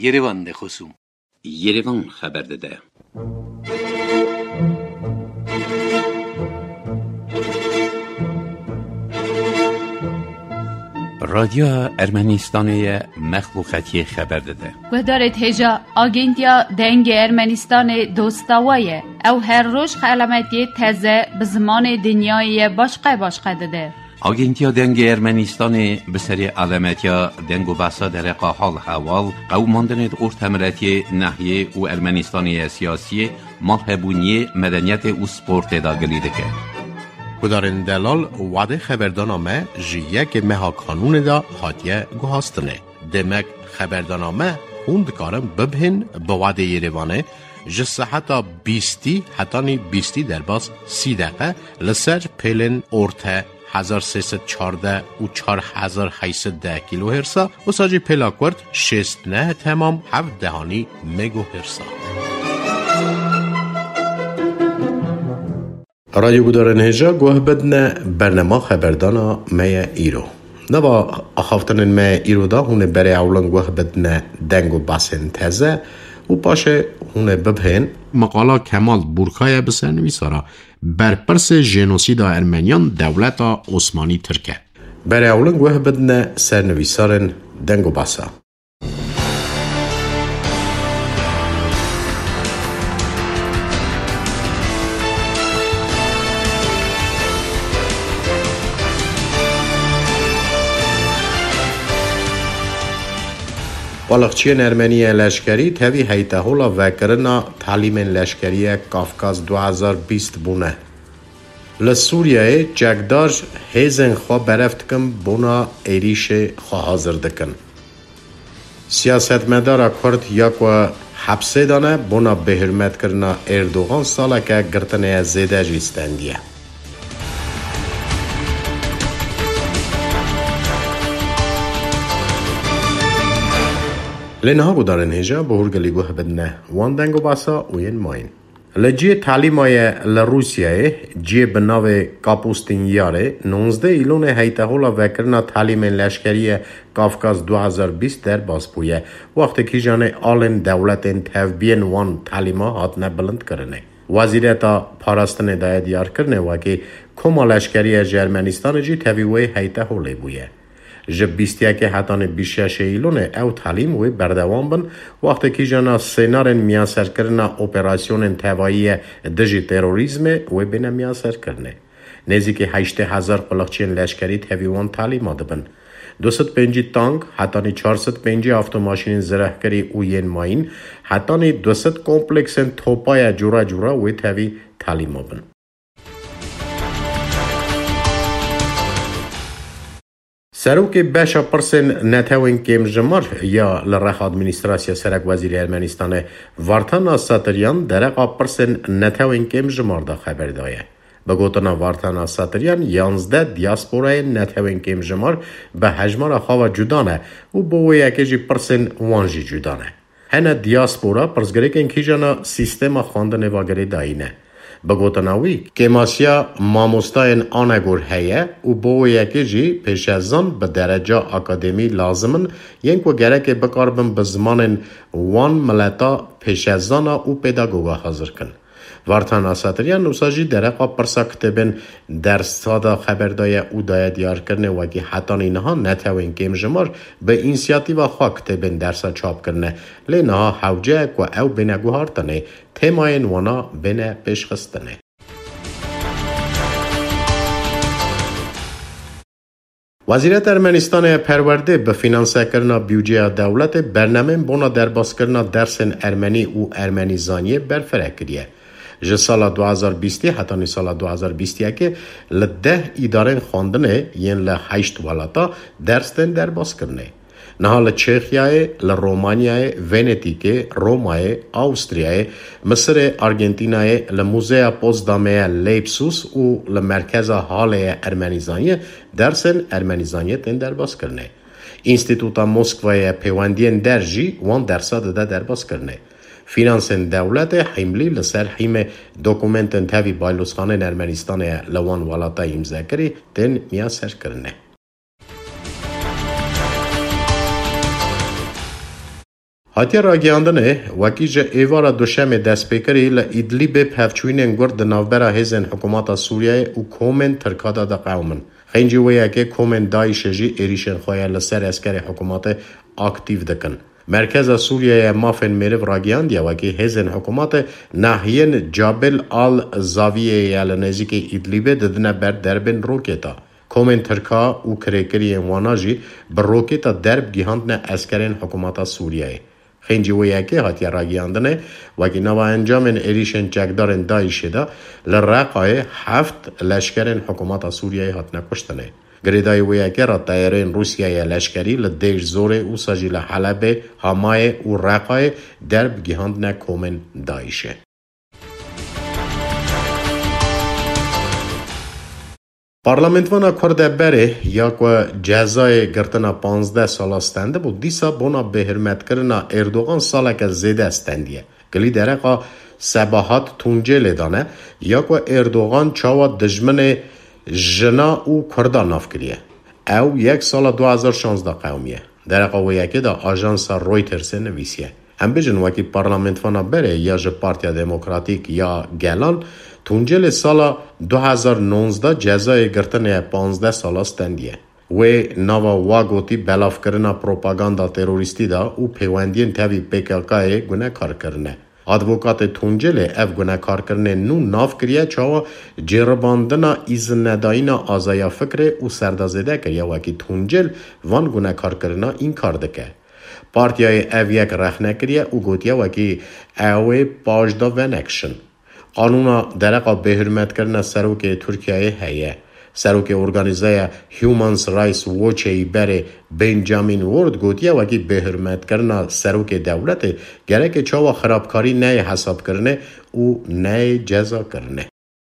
Yerevan de خصوم Yerevan خبر داده. رادیو ارمنستان مخلوقاتی خبر داده. و دارد هجا آگنتیا دنگ ارمنستان دوستاویه او هر روز علامتی تازه به زمان دنیای باشقه داده. آگنتیا دنگ ارمنستان به سری علامتیا دنگ و بحثا در حال حوال قوماندند ارتمراتی ناحیه و ارمنستان سیاسی مرحبونی مدنیت و سپورت داگلیده که کدارن دلال وعده خبردانامه جیه که مها قانون دا هاتیه گوهاستنه. دمک خبردانامه هوند کارم ببهن با وعده یروانه جسه حتی 20 در باز 30 دقیقه لسر پیلن ارته 1314 و 4810 کیلو هرسا و ساجی پیلاکورد 69 تمام 7 دهانی مگو هرسا. رادیو بودارن هجا گوه بدنه برنامه خبردانا میا ایرو. نوا اخافتن میا ایرو دا هونه بره اولان گوه بدنه دنگو باسن تزه و پاشه هونه ببهن مقالا کمال بورکای بسرنویسارا برپرس جنوسیدا ارمنیان دولتا عثمانی ترکه. بره اولان گوه بدنه سرنویسارن دنگو باسا. بالغچین ارمنی لشکری تاوی هیته هولا وکرنا تعلیم لشکری کافکاز 2020 بونه. لسوریه جگداج هیزن خواه برفت کن بونا ایریش خواه حاضر دکن. سیاست مدارا کرد یکو حبسه دانه بونا بهرمت کرنا اردوغان ساله که گرتنه زیده جیستندیه. لنها بودارن هجا به هرگلی گوه بدنه وان دنگو باسا و ین ماین. لجی تعلیمای لروسیه جی بناو کاپوستین یاره 19 ایلون هیته هولا وکرنا تعلیم لشکری کافکاز 2020 در باسپویه وقتی که جانه آلن دولت تفبین وان تعلیما هاتنه بلند کرنه. وزیرتا پاراستن دای دیار کرنه و که کما لشکری جرمنستان جی تفیوه هیته هوله بویه. جب 21 هتان 26 ایلونه او تعلیم و بردوام بن وقتی که جانا سینارن میاسر کرنا اپراسیون توایی دژی تروریسم و بین میاسر کرنه. نزدیک 8000 قلقچین لشکری تویوان تعلیم آده بن. 250 تانک، هتانی 450 автомашин زرهکری و ین ماین، هتانی 200 کمپلکسن توپای جورا و توی تعلیم آبن. سروک باشا پرسن نتاوین کم جمر یا لرخ ادمنستراسیا سرک وزیر ارمنستان وارتانا ساتریان درقا پرسن نتاوین کم جمر دا خبر دایه. بگوتنا وارتانا ساتریان 11 دیاسپورای نتاوین کم جمر به حجمار خوا جدانه و بوی یکیجی پرسن وانجی جدانه. هنه دیاسپورا پرسگریکن کی جانا سیستم خواندن واگری داینه. بگوتناوی که ماسیا ماموستاین آنگور هیه و با یکی جی پیش از آن به درجه اکادمی لازمن ینکو گره که بکاربن به زمان وان ملتا پیش از آن او پیداگوگا حاضر کن. وارتان آساتریان نوساجی درقا پرسا کتبن در سادا خبردای او دای دیار کرنه و که حتی اینها نتاوین کم جمار به اینسیاتیو خواه کتبن درسا چاپ کرنه لینها حوجه که او بینه گوهارتنه تیماین وانا بینه پیشخستنه. وزارت ارمنستان پرورده به فینانسه کرنا بیوجه دولت برنامه بونا درباس کرنا درسن ارمنی و ارمنی زانیه برفره کریه. جه سال 2020 حتی سال 2021 لده اداره خواندنه ین لحشت ولاتا درستن درباس کرنه. نها لچخیای، لرومانیای، ونتیکه، رومای، آوستریای، مصر، ارجنتینای، لموزه پوزدامه لیپسوس و لمرکز حال ارمنیزانی درسن ارمنیزانی تن درباس کرنه. اینستیتوتا مسکوای پیوندین درجی وان درصد ده درباس کرنه. فینانسن دولت حملی لسر حیم دوکومنتن تاوی بایلوسخانه ارمنستان لوان والاتا امضا کری تن میاسر کرنه. Hatya Ragiandane wakije evara dosheme despekeri la Idlibê pevçûnên Kurd di navbera hêzên hikûmeta Sûriyeyê û komên Tirkada da qewmin. Xêncî wêyekê komên Daişê jî êrişên xwe ya li ser eskerê hikûmetê aktîv dikin. Merkeza Sûriyeyê mafên mêriv ragiyandiye wekî hêzên hikûmetê nahiyên Cabel al Zaviyê ya li nêzîkê Idlibê didine ber derbên rokêta. Komên Tirka û kirêkiriyên wana jî bi rokêta derb gîhandine eskerên hikûmeta Sûriyeyê. Xêncî wêyekê hatiye ragiyandinê wekî nava encamên êrişên çekdarên Daişê de li Reqayê 7 leşkerên hikûmeta Sûriyeyê hatine kuştinê. Girêdayê wêyekê ra tayarên Rûsyayê leşkerî li Dêrjorê ûsa jî li Helebê, Hamayê û Reqayê derb gîhandine komên Daişê. Parlamentvana Kurdeberê ya ku cezayê girtina 15 sala stendibû dîsa bona bêhirmetkirina Erdogan saleke zêde stendiye. Gilî dereqa Sebahat Tuncêlê dane ya ku Erdogan çawa dijminê jina û Kurda nav kiriye. Ew yek sala 2016 qewmiye. Dereqa wêyekê de ajansa Reutersê nivîsiye. Em bijin wekî parlamentvana berê ya ji Partiya Demokratîk ya Gelan Tuncêlê sala 2019 cezayê girtinê 15 sala stendiye. Wê nava wa gotî belavkirina propaganda terorîstî da û peywendiyên tevî PKK'yê gunekarkirine. Advokatê Tuncêlê ev gunekarkirinê nû nav kiriye çawa cêribandina îzinnedayîna azaya fikrê û serdazêde kiriye wekî Tuncêl van gunekarkirina înkar dike. Partiyayê ev yek rexne kiriye û gotiye wekî ew ê paş da venekşin. Qanûna dereqa bêhirmetkirina serokê Tirkiyeyê heye. Serokê organîzeya Human Rights Watch'ê berê Benjamin Ward gotiye wekî bêhirmetkirina serokê dewletê gerekê çawa xirabkarî neyê hesabkirinê û neyê cezakirinê.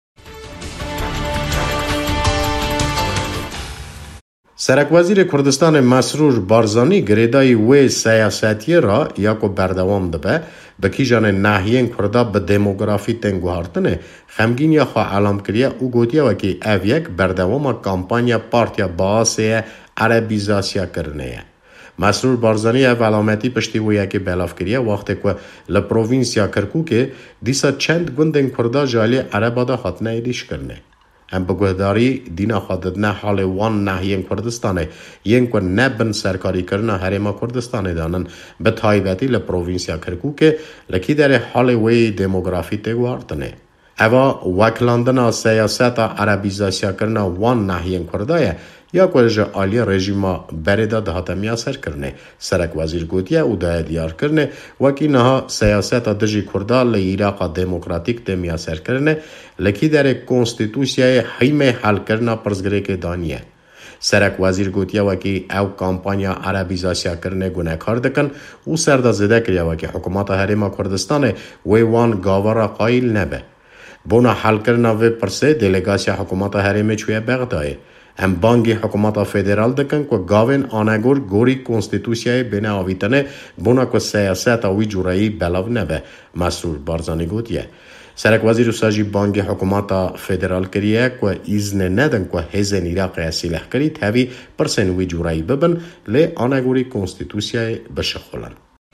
Serekwezîrê Kurdistanê Mesrûr Barzanî girêdayî wê siyasetiyê ra ya ku berdewam dibe bi kîjanên nahiyên Kurda bi demografî tên guhartinê xemgîniya xwe elam kiriye û gotiye wekî ev yek berdewama kampanya Partiya Baasê ye erebîzasyakirinê ye. Mesrûr Barzanî ev elametî piştî wêyekê belav kiriye wextê ku li provînsya Kirkûkê dîsa çend gundên Kurda ji aliyê Ereba da hatine êrîşkirinê. Em bi guhdarî dîna xwe didine halê wan nahiyên Kurdistanê yên ku nebin serkarîkirina Herêma Kurdistanê danin bi taybetî li provînsya Kirkûkê li Kîderê halê wê demografî tê guhartinê. Eva weklandina siyaseta erebîzasyakirina wan nahiyên Kurda ye ya ku ji aliyê rejîma berê de dihatemiya serkirinê. Serekwezîr gotiye û daye diyarkirinê wekî niha siyaseta dijî Kurda li Îraqa Demokratîk têmiya serkirinê li Kîderê konstitûsyayê hîmê helkirina pirsgirêkê daniye. Serekwezîr gotiye wekî ew kampanya erebîzasyakirinê gunekar dikin û serdazêde kiriye wekî hikûmeta Herêma Kurdistanê wê wan gavara qayîl nebe. Bona helkirina vê pirsê delegasya hikûmeta Herêmê çûye Bexdayê. Em bangê hikûmeta federal dikin ku gavên anegor gorî konstitûsyayê bêne avîtinê bona ku siyaseta wî cûrayî belav nebe, Mesrûr Barzanî gotiye. Serekwezîr wisa jî bangê hikûmeta federal kiriye ku îznê nedin ku hêzên Îraqê sîlehkirî tevî pirsên wî cûrayî bibin lê anegorî konstitûsyayê bişixulin.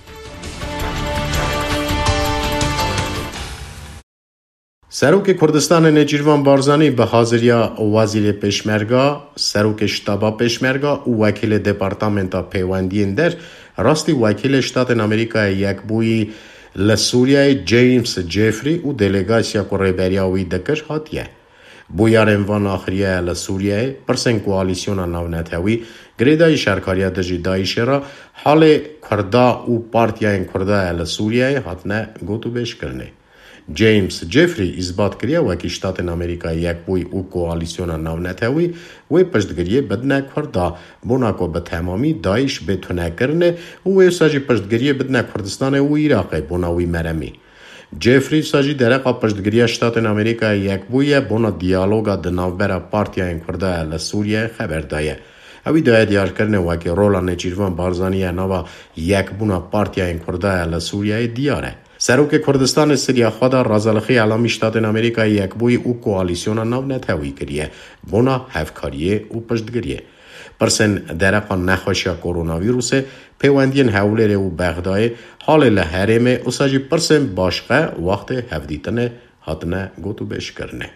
Serokê Kurdistanê Nêçîrvan Barzanî bi haziriya Wezîrê Pêşmerga, Serokê Ştaba Pêşmerga û Wekîlê Departamenta Peywendiyên Der rastî Wekîlê Ştatên Amerîkayê Yekbûyî li Sûriyeyê James Jeffrey û delegasya ku rêberiya wî dikir hatiye. Bûyarên van axiriye li Sûriyeyê pirsên koalîsyona navnetewî girêdayî şerkariya dijî Daişê ra halê Kurda û partiyayên Kurda ya li Sûriyeyê hatine gotûbêjkirinê. James Jeffrey îzbat kiriye wekî Ştatên Amerîkayê Yekbûyî û koalîsyona navnetewî wê piştgiriyê bidine Kurda bona ku bi temamî Daîş bêtunekirinê û wê wisa jî piştgiriyê bidine Kurdistanê û Îraqê bona wî meremî. Jeffrey wisa jî dereqa piştgiriya Ştatên Amerîkayê Yekbûyî bona diyaloga di navbera partiyayên Kurda ya li Sûriyeyê xeber daye. Evî daye diyarkirinê wekî rola Nêçîrvan Barzanî ya nava yekbûna partiyayên Kurda ya li Sûriyeyê diyar e. Serokê Kurdistanê Siriya xwe da razalixî elamî Ştatên Amerîkayê Yekbûyî û koalîsyona navnetewî kiriye bona hevkariyê û piştgiriyê. پرسن درقا نخوشیا کرونا ویروس پیوندین حوله و بغدای حال لحرم اساجی پرسن باشقه وقت هفدیتن هاتنه گوتو بش کرنه.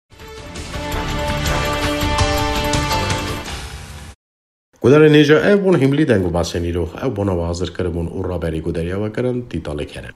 گودار نیجا بون هملی دنگو باسنی رو بونا و حاضر کربون او را بری گوداریا و کرن تیتاله کرن.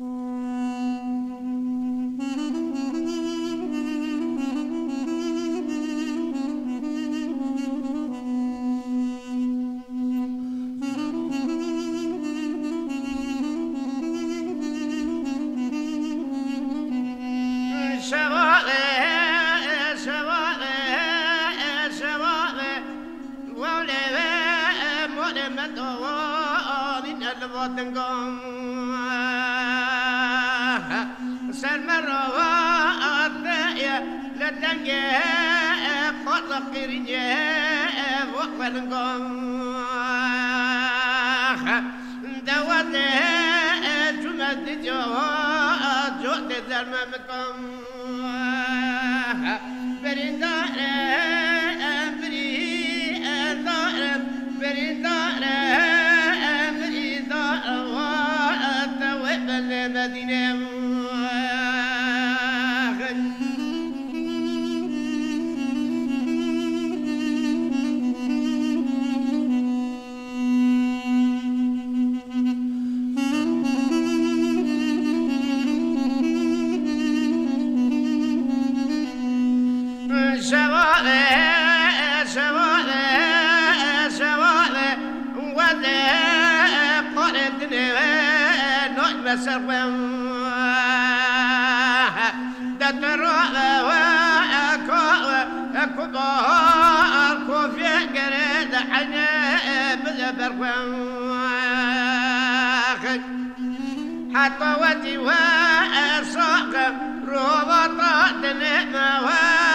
حتى ودي واساق روضات نعمة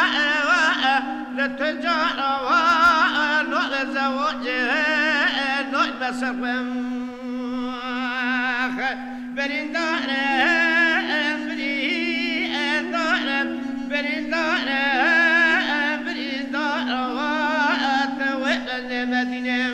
للتجارة ونوع الزواج نوع بسر برندار برندار وتوقع المدينة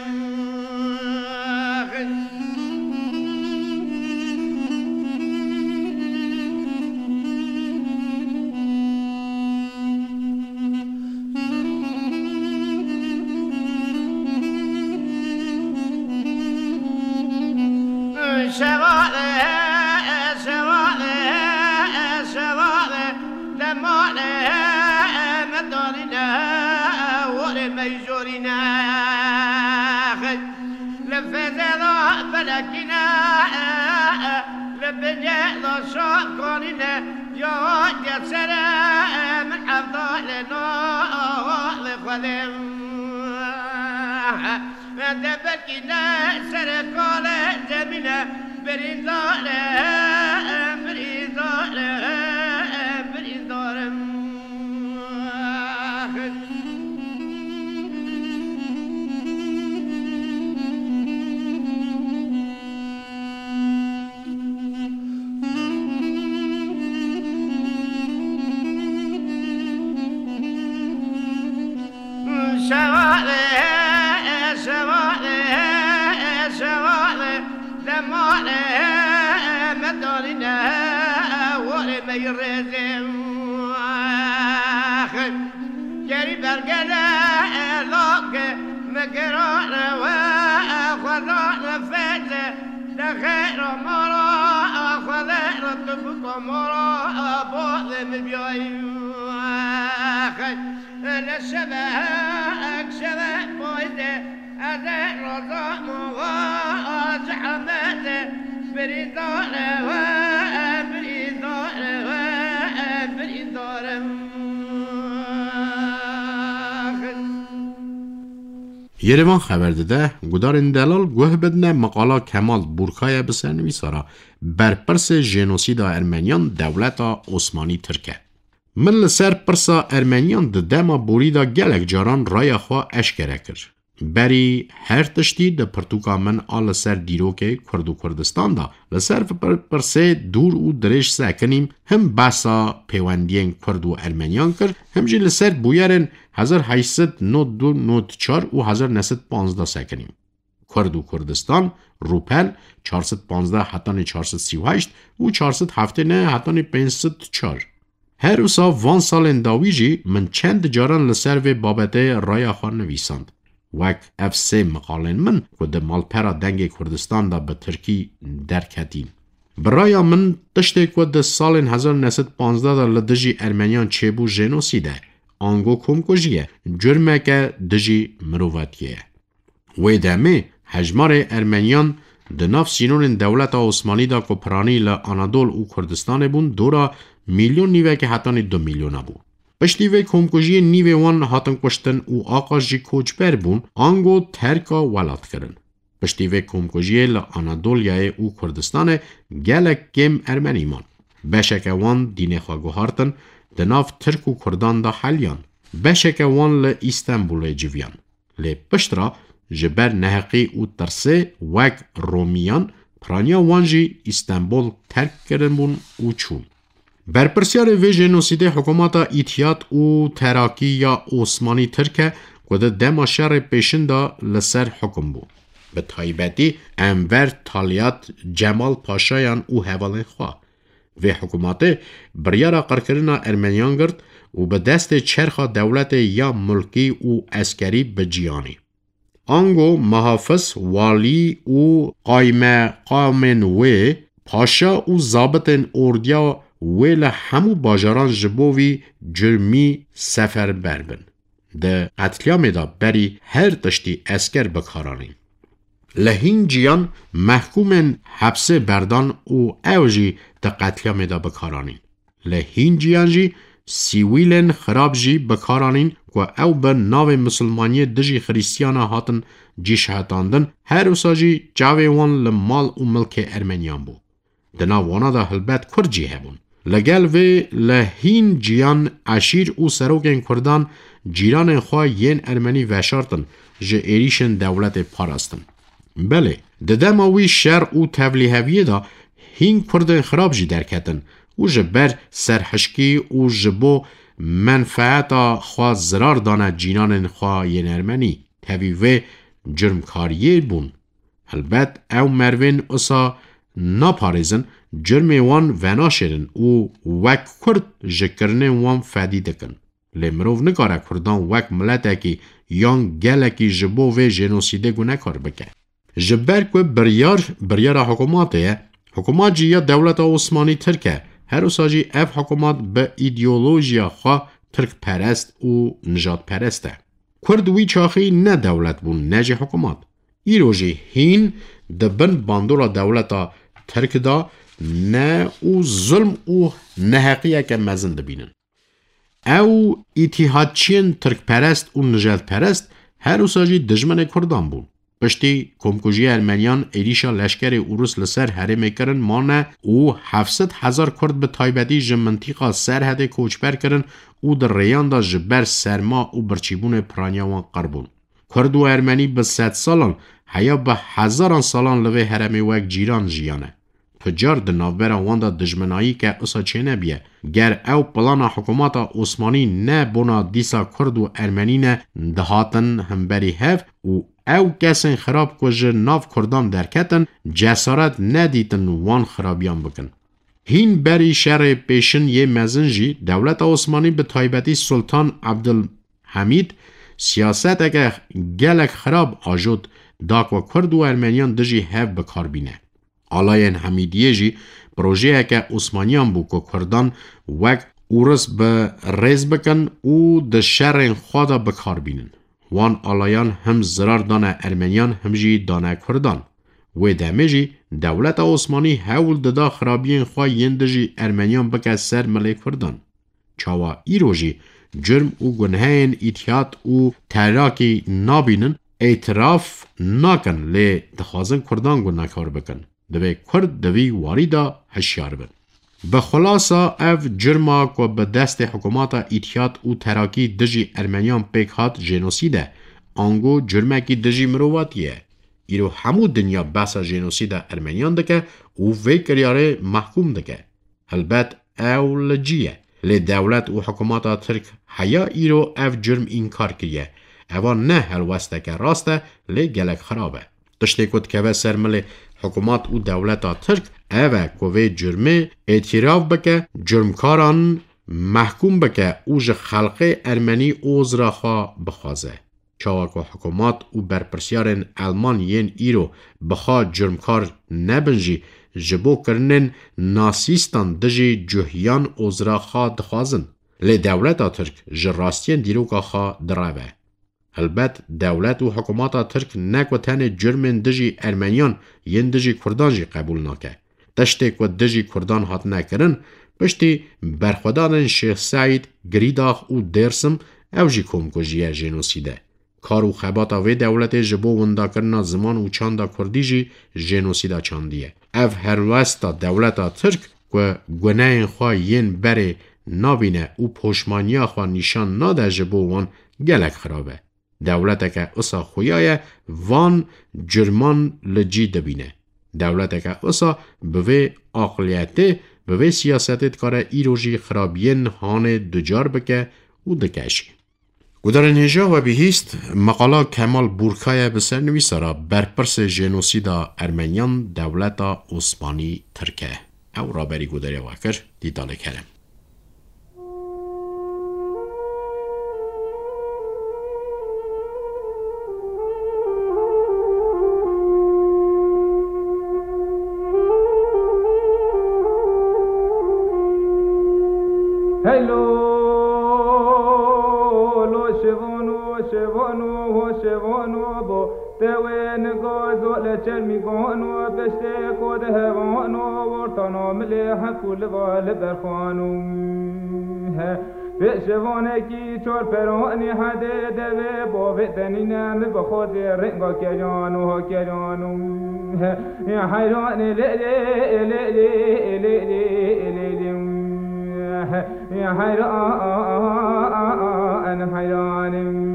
يا سلام أفضل نور خدم دبكنا سرقال جميلة بريدار بريدار بريدار جري برقنا لوك مقرون وخذون فات لخير مرا خذين تبقى مرا بعض مبيوي للشباك شباك بويدة أذين رضا مغاز حمد بريدان بريدان بريدان یروان خبر داده گودارین دلال گوه بدنه مقالا کمال بورکای بسنوی سارا برپرس جنوسیدا ارمنیان دولتا عثمانی ترکه. من سر پرسا ارمنیان ده دما بوریدا گلک جاران رای خواه اشکره کر. بری هر تشتی ده پرتوکا من آل سر دیروکه کرد و کردستان دا لسر پرسه دور و درش سکنیم هم باسا پیوندین کرد و ارمنیان کر هم جی لسر بویرن 1892 و 1915 سکنیم. کرد و کردستان روپل 415 حتان 438 و 479 حتان 504. هر اوسا وان سالن داویجی من چند جاران لسر و بابته رای خان نویساند. وک اف سه مقالن من که ده مالپرا دنگ کردستان دا به ترکی درکتیم. برای من تشته که ده سالن 1915 دا لدجی ارمنیان چه بو جنوسیده آنگو کمکوژیه جرمه که دجی مرواتیه. و دمه هجمار ارمنیان ده ناف سینون دولت عثمانی دا که پرانی لانادول و کردستان بون دورا میلیون نیوه که حتانی 2 میلیون بو. پشتی وی کمکوژی نیوه وان هاتن کشتن و آقا جی کوچبر بون آنگو ترکا ولاد کرن. پشتی وی کمکوژی لانادولیای و کردستان گلک کم ارمنی مان. بشک وان دین خواگوهارتن دناف ترک و کردان دا حلیان. بشک وان لإستانبول جویان. لی پشترا جبر نهقی و ترسه وک رومیان پرانیا وانجی استانبول ترک کرن بون و چون. برپرسیار وی جنوسیده حکومت ایتیاد و تراکی یا عثمانی ترکه که ده دما شر پیشن دا لسر حکم بو. به تایبتی انور تالیات جمال پاشایان و حوالن خواه. وی حکومت بریارا قرکرنا ارمنیان گرد و به دست چرخ دولت یا ملکی و عسکری بجیانی. آنگو محافظ والی و قائمن و پاشا و ضابطن اردیا ویل همو باجاران جبوی جرمی سفر بربن. ده قتلیام دا بری هر تشتی اسکر بکارانین. لهین جیان محکومن حبسه بردان و اوجی ده قتلیام دا بکارانین. لهین جیان جی سیویلن خراب جی بکارانین و او به ناو مسلمانی دجی خریستیانا هاتن جیش هاتاندن هر اوساجی جاوی وان لمال و ملک ارمنیان بو. دنا وانا دا حلبت کرد جی هبون. لگل و لهین جیان عشیر و سروکن کردان جیران خواه ین ارمنی وشارتن جه ایریشن دولت پاراستن. بله، ددماوی شر و تولیهویه دا هین کردن خراب جی درکتن و جه بر سرحشکی و جبو منفعتا خواه زرار دانه جینان خواه ین ارمنی تویوه جرمکاریه بون. البته او مروین اصا نپارزن جرم وان وناشرن و وک کرد جکرنه وان فدی دکن. لمروف نکاره کردان وک ملتکی یان گلکی جبو و جنوسیده گو نکار بکه. جبر که بریار حکوماته حکومات جی یا دولت عثمانی ترکه هر اوساجی اف حکومات به ایدئولوژیا خواه ترک پرست و نجات پرسته. کرد وی چاخی نه دولت بون نجی حکومات. ایروژی هین دبن باندورا دولتا ترک دا نه او ظلم او نحقیه که مزن دبینن. او اتحادچین ترک پرست و نجات پرست هر اوساجی دجمن کردان بون. پشتی کمکوژی ارمنیان ایریشا لشکر اوروس لسر حرم کرن مانه او 700,000 کرد به تایبتی جمنطیقا سرحد کوچبر کرن او در ریان دا جبر سرما و برچیبون پرانیاوان قربون. کرد و ارمنی به 100 سالان حیا به 1000 سالان لوه حرم وک جیران جیانه. تجار د نوبرا واندا دجمنایی که اصا چه نبیه گر او پلانا حکومات عثمانی نه بنا دیسا کرد و ارمنی نه دهاتن همبری هف و او کسین خراب کجه ناف کردان درکتن جسارت ندیتن وان خرابیان بکن. هین بری شر پیشن یه مزنجی دولت عثمانی به تایبتی سلطان عبدالحمید سیاست اگه گلک خراب آجود داک و کرد و ارمنیان دجی هف بکار بینه. آلاین حمیدیه جی پروژه که عثمانیان بو که کردان وک اورس به ریز بکن و ده شر خوادا بکار بینن. وان آلایان هم زرار دانه ارمنیان هم جی دانه کردان. و دمه جی دولت عثمانی حول ددا خرابین خواه ینده جی ارمنیان بکه سر ملی کردان. چاوا ایرو جی جرم و گنهین اتحاد و تراکی نابینن اعتراف ناکن لی دخوازن کردان گو نکار بکن. دوی کرد دوی واریدا هشیار بن. به خلاصا اف جرما که به دست حکومات ایتیاد و تراکی دجی ارمنیان پیک هات جنوسیده آنگو جرمکی دجی مرواتیه. ایرو همو دنیا بسا جنوسیده ارمنیان دکه و وی کریاره محکوم دکه. البته او لجیه. لی دولت و حکومت ترک حیا ایرو اف جرم اینکار کریه اوان نه هلوسته که راسته لی گلک خرابه تشتی کد که سرمل حکومت و دولت ترک اوه کوه جرمه اعتراف بکه جرمکاران محکوم بکه اوج خلق ارمنی اوز را خواه بخوازه چاوکو حکومت و برپرسیارن علمان ین ایرو بخواه جرمکار نبنجی جبو کرنن ناسیستان دجی جوهیان اوز را خواه دخوازن لی دولت ترک جراستین دیروکا خواه دراوه البته دولت و حکومت ترک نکو تن جرمن دجی ارمنیان ین دجی کردان جی قبول ناکه تشتی که دجی کردان هات نکرن پشتی برخودان شیخ سعید گریداخ و درسم او جی کمکوژیه جنوسیده کار و خباتا و دولت جبو وندا کرنا زمان و چاندا کردی جی جنوسیده چاندیه او هر وستا دولت ترک که گناه خواه ین بره نابینه و پشمانیا خواه نشان ناده جبو وان گلک خرابه دولت که اصا خویای وان جرمان لجی دبینه دولت که اصا به عقلیته به سیاستت کاره ایروژی خرابین هان دجار بکه و دکشی گودار نجا و بهیست مقالا کمال بورکای بسر نویسارا برپرس جنوسیدا ارمنیان دولت عثمانی ترکه او را بری گوداری واکر دیداله کرم Hello, lo shivano, bo te wen gozo le chelmi gono beste kod hevano vortano mele hakul val berkhanu he beshvane ki chor peroni hade deve bo vetanina me bkhod renga kejanu ho kejanu he ya hayran le يا حيران حيران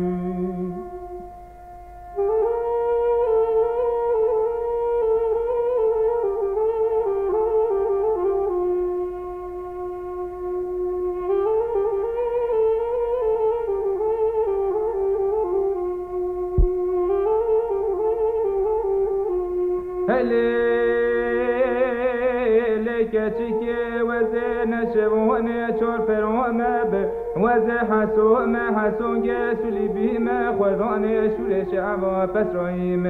كاتشيكي وزين شبوني شور فروما وزي حسو ما حسو جاسولي بيما خذوني شولي شعبا بسرايم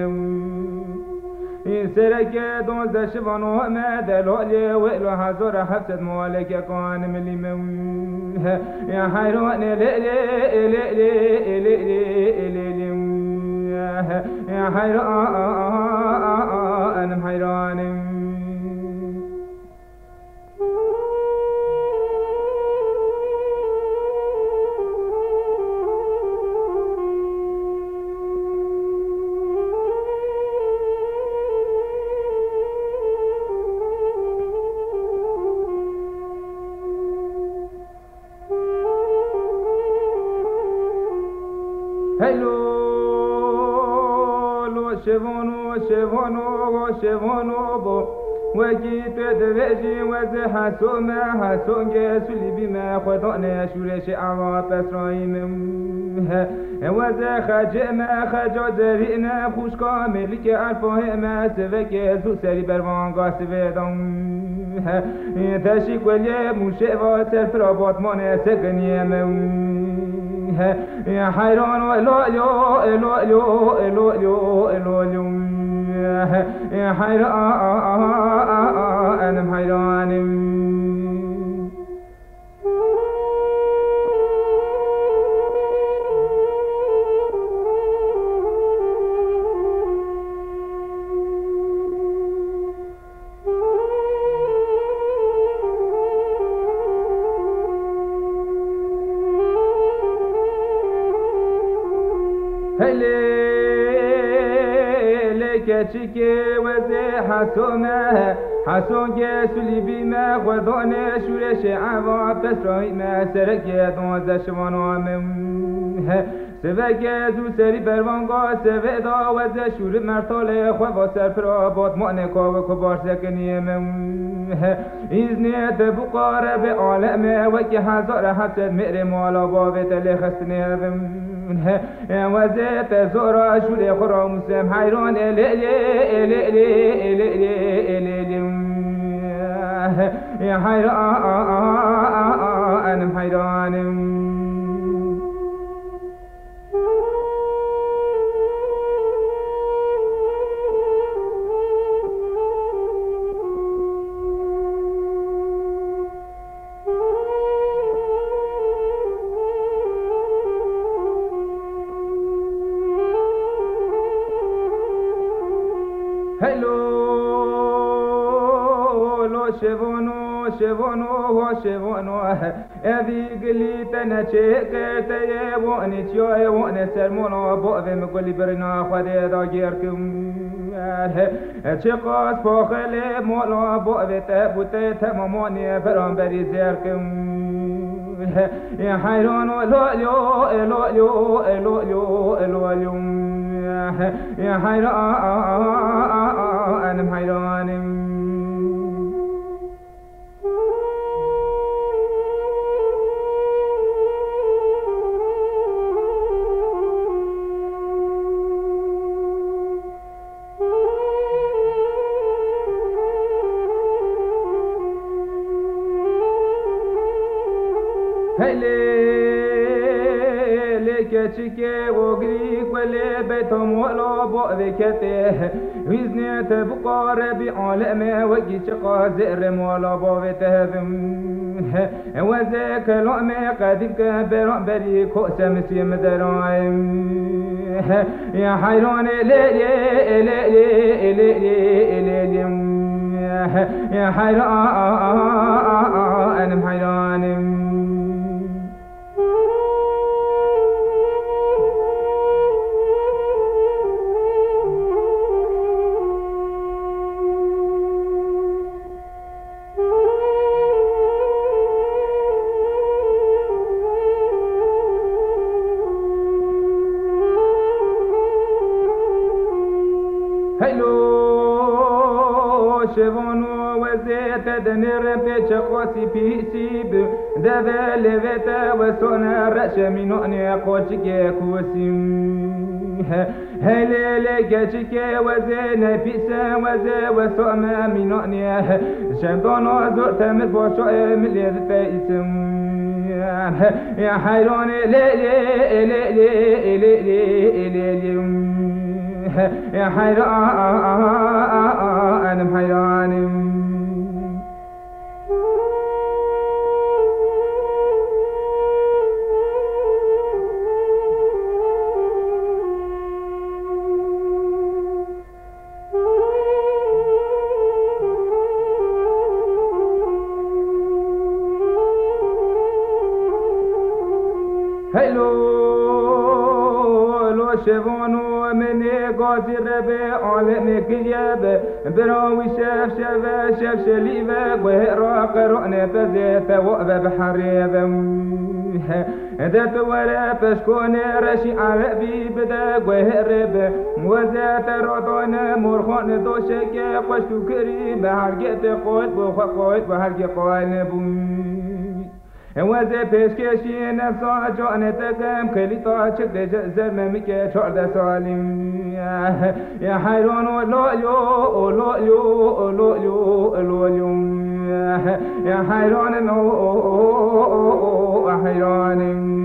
سرك دون زشبانو ما دلولي وإلو حزور حبسة مالك كان ملي يا حيران يا حيران حيران Hello, lo shivano, bo وجيت دبجي وزي حسوم جسولي بما خداني شورش عوات اسرايم وزي خجا زرينا خوش كامل كي عرفه ما سبك زو سري بروان قاسب دم تشيك ولي مشوا سرفرابات مانه سكنيم يا حيران ولو يا حيران حيران كاتشيكي وزي حسون جسولي بما خذوني شورش عوا بسراي ما سرك دون زشوانو سوگه زو سری بروانگا سویدا و زشور مرتال خواه سرپرابات معنکا و کبار سکنیم ایزنیت بقاره به عالم وکی هزار حسد مئر مالا باویت لخستنیم و زیت زورا شوری خورا مسلم حیران يا حيران حيران هلو شوانو ابي قليت انا شيكت يا واني تشوي وانا سرمونا بوفي مقولي برنا خدي دايركم شقاس فاخلي مولا بوفي تبوت تماموني برام بري زيركم يا حيران لو يا حيران انا حيران لكتشكي وغريك ولي بيتهم ولا بوذكته ويزني تبقى ربي عالمي وجي شقا زئر مولا بوذته وذاك لؤمي قدك بري كؤس مسيم درايم يا حيران يا حيران أنا حيران شوانو وزيت دنير بيتش قاسي بيسيب دابا لفتا وسونا رأش منوني قوشكي كوسيم هلا لكشكي وزينا بيسا وزي وسوما منوني شمدونا زرت مدبوشو ملي فايسم يا حيران يا حيران أنا حيران هلو لو شوانو مني قاضي ربي عالمي كياب براوي شاف شليبة وهراق رؤنا فزيت وقبة بحريب دات ولا بشكون رشي عربي بدا وهرب وزات رضانا مرخان دوشك قشتو كريم هرقيت قوت بخقوت وهرقي قوالبو وزي بيشكشي نفسا جانتكم كليتا شكل زرممك شعر سالم يا حيران يا حيران حيران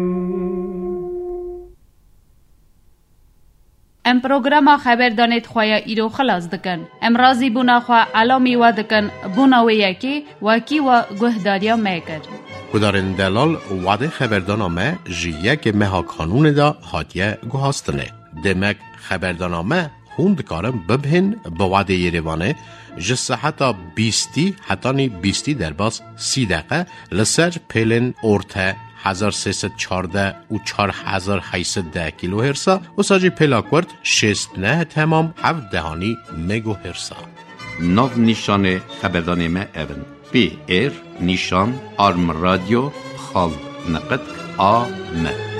ام پروگراما خبر دانید خواه ایرو خلاص دکن. امرازی بونا خواه علامی و دکن بونا و یکی وکی و گهداریا میکر. کدارن دلال وعده خبردانامه جیه مها کانون دا هاتیه گوهاستنه. دمک خبردانامه خوند کارم ببهن با وعده یریوانه جسه حتی 20 در باز 30 دقیقه لسر پیلن ارته 1314 و 4810 کیلو هرسا و ساجی پلاکورد 69 تمام 7 مگو هرسا. ناو نیشان خبردانامه اون پی ایر نیشان آرم رادیو خال نقد آمه